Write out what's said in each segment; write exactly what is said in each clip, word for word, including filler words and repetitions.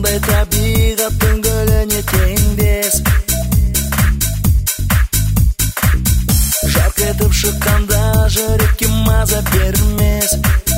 осындай табиғаттың гүліне теңдес. Жарқ етіп шыққанда жүрекке маза бермес.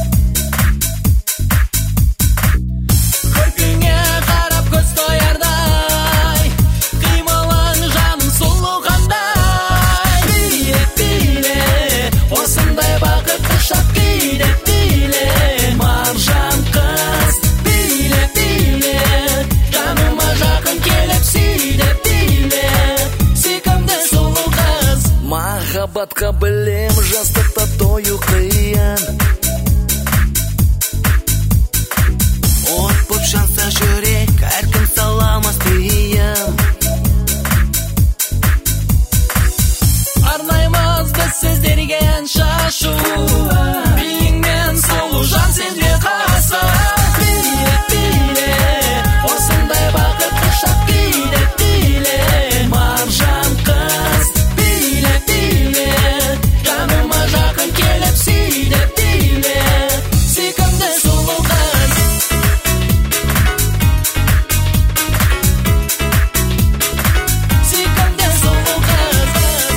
Көркіңе қарап көз тоярдай, қимылың жаным сұлу қандай. Биле, биле, осындай бақытты шақ биле, биле, маржан қыз. Биле, биле, жаныма жақын келіп сүйде, биле, сүйкімді сұлу қыз. Махаббатқа білем жастықта тою қиын. От боп жанса жүрек, әркім саламас тыйым. Арнаймыз біз сіздерге ән шашу, биіңмен сұлу жан сенде қасы. Биле, биле, осындай бақытты шақ биле, биле, маржан қыз. Биле, биле, жаныма жақын келіп сүйде, биле, сүйкімді сұлу қыз. Сүйкімді сұлу қыз.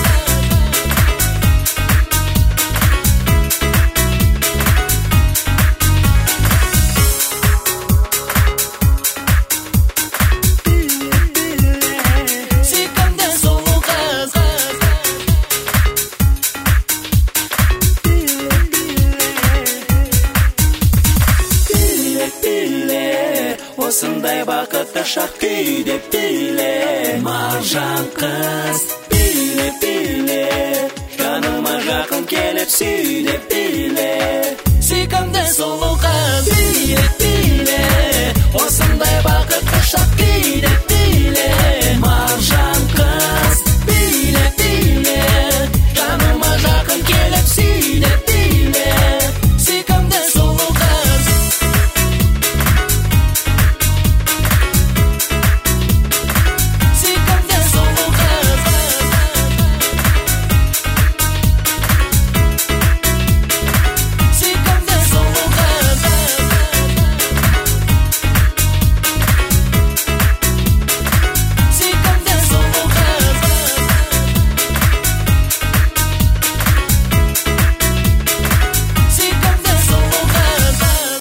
Сүйкімді сұлу қыз. Биле, биле, осындай бақытты шақ күйде, биле, маржан қыз. Биле, биле, жаныма жақын келіп сүйде, биле, сүйкімді сұлу қыз. Биле,